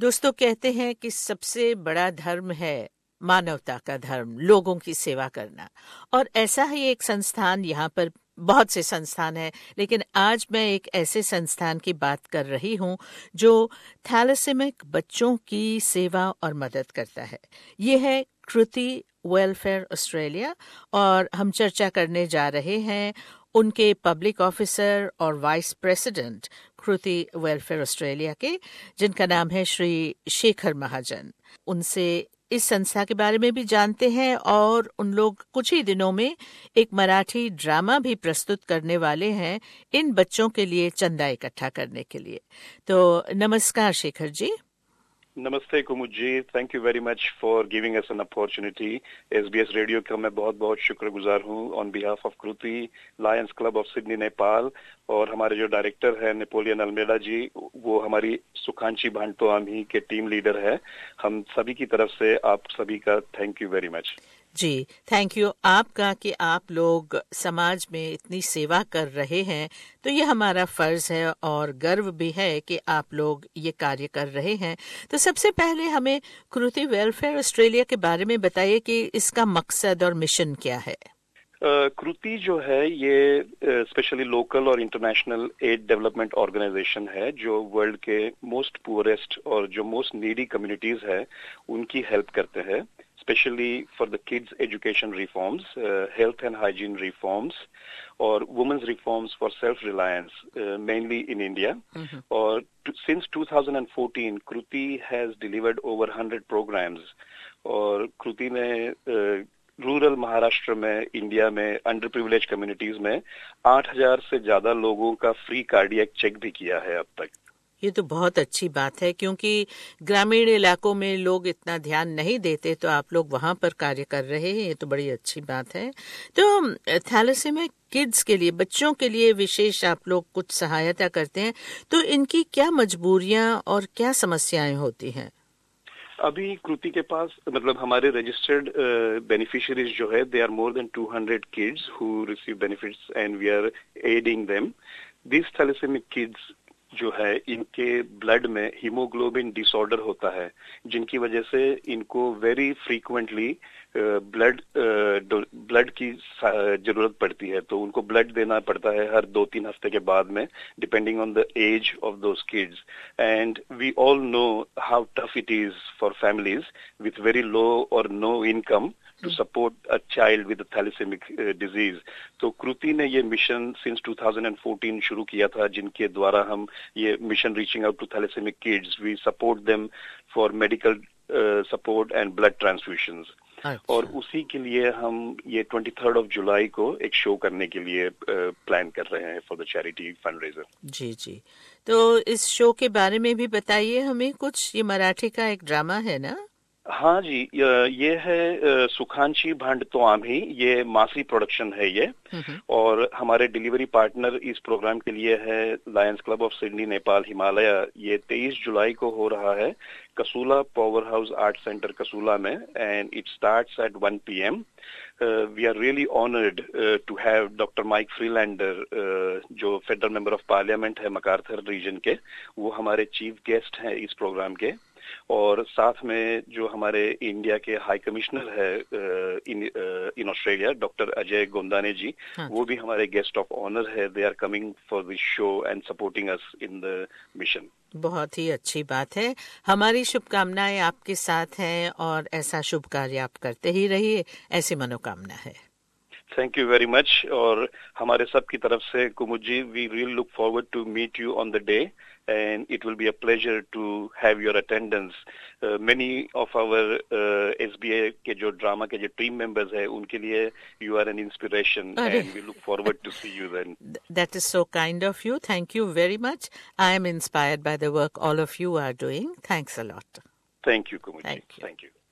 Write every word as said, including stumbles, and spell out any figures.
दोस्तों, कहते हैं कि सबसे बड़ा धर्म है मानवता का धर्म, लोगों की सेवा करना। और ऐसा ही एक संस्थान, यहाँ पर बहुत से संस्थान है, लेकिन आज मैं एक ऐसे संस्थान की बात कर रही हूँ जो थैलेसेमिक बच्चों की सेवा और मदद करता है। ये है कृति वेलफेयर ऑस्ट्रेलिया, और हम चर्चा करने जा रहे हैं उनके पब्लिक ऑफिसर और vice president Kriti welfare Australia के, जिनका नाम है श्री शेखर महाजन। उनसे इस संस्था के बारे में भी जानते हैं, और उन लोग कुछ ही दिनों में एक मराठी ड्रामा भी प्रस्तुत करने वाले हैं इन बच्चों के लिए चंदा इकट्ठा करने के लिए। तो नमस्कार शेखर जी। नमस्ते Kumud ji, thank you very much for giving us an opportunity. SBS radio का मैं बहुत बहुत शुक्रगुजार हूँ on behalf of Kriti, Lions Club of Sydney Nepal, और हमारे जो डायरेक्टर है नेपोलियन अल्मेडा जी, वो हमारी सुखांची भांटो आमी के टीम लीडर है। हम सभी की तरफ से आप सभी का thank you very much ji. Thank you आपका कि आप लोग समाज में इतनी सेवा कर रहे हैं। तो ये हमारा फर्ज है और गर्व भी है कि आप लोग ये कार्य कर रहे हैं। तो सबसे पहले हमें कृति वेलफेयर ऑस्ट्रेलिया के बारे में बताइए कि इसका मकसद और मिशन क्या है। कृति जो है ये स्पेशली लोकल और इंटरनेशनल एड डेवलपमेंट ऑर्गेनाइजेशन है जो वर्ल्ड के मोस्ट पुअरेस्ट और जो मोस्ट नीडी कम्युनिटीज है उनकी हेल्प करते हैं, especially for the kids' education reforms, uh, health and hygiene reforms, or women's reforms for self-reliance, uh, mainly in India. Mm-hmm. Or to, since two thousand fourteen, Kruti has delivered over one hundred programs. और Kruti ने rural Maharashtra में, India में, under privilege communities में आठ हज़ार से ज्यादा लोगों का फ्री कार्डियक चेक भी किया है अब तक। ये तो बहुत अच्छी बात है, क्योंकि ग्रामीण इलाकों में लोग इतना ध्यान नहीं देते, तो आप लोग वहां पर कार्य कर रहे हैं, ये तो बड़ी अच्छी बात है। तो थैलेसेमिक किड्स के लिए, बच्चों के लिए विशेष आप लोग कुछ सहायता करते हैं, तो इनकी क्या मजबूरियां और क्या समस्याएं होती हैं? अभी कृति के पास मतलब हमारे रजिस्टर्ड बेनिफिशियरीज जो है, they are more than two hundred kids who receive benefits and we are adding them. This thalassaemic kids जो है, इनके ब्लड में हीमोग्लोबिन डिसऑर्डर होता है, जिनकी वजह से इनको वेरी फ्रीक्वेंटली ब्लड ब्लड की जरूरत पड़ती है। तो उनको ब्लड देना पड़ता है हर दो तीन हफ्ते के बाद में, depending on the age of those kids. And we all know how tough it is for families with very low और no income to support a child with a thalassaemic uh, disease. तो कृति ने ये mission since two thousand fourteen शुरू किया था, जिनके द्वारा हम ये mission reaching out to thalassaemic kids, we support them for medical support and blood transfusions. और उसी के लिए हम ये ट्वेंटी थर्ड ऑफ जुलाई को एक शो करने के लिए प्लान uh, कर रहे हैं फॉर द चैरिटी फंडरेजर। जी जी, तो इस शो के बारे में भी बताइए हमें कुछ। ये मराठी का एक ड्रामा है ना? हाँ जी, ये है सुखांची भांडतो आम्ही, ये मासी प्रोडक्शन है ये। और हमारे डिलीवरी पार्टनर इस प्रोग्राम के लिए है Lions Club of Sydney Nepal Himalaya. ये तेईस जुलाई को हो रहा है Casula power house art centre Casula में, and it starts at one P M. We are really honoured to have doctor Mike Freelander, जो फेडरल मेंबर ऑफ पार्लियामेंट है मकार्थर रीजन के, वो हमारे चीफ गेस्ट हैं इस प्रोग्राम के। और साथ में जो हमारे इंडिया के हाई कमिश्नर है in in Australia, doctor Ajay Gondane ji, हाँ। वो भी हमारे गेस्ट ऑफ ऑनर है। They are coming for this show and supporting us in the mission. बहुत ही अच्छी बात है। हमारी शुभकामनाएं आपके साथ हैं, और ऐसा शुभ कार्य आप करते ही रहिए, ऐसी मनोकामना है। Thank you very much. और हमारे सब की तरफ से Kumud ji, we really look forward to meet you on the day, and it will be a pleasure to have your attendance. Uh, many of our uh, S B A के जो drama के जो टीम मेंबर्स हैं, उनके लिए you are an inspiration, and we look forward to see you then. That is so kind of you. Thank you very much. I am inspired by the work all of you are doing. Thanks a lot. Thank you, Kumuji. Thank you. Thank you.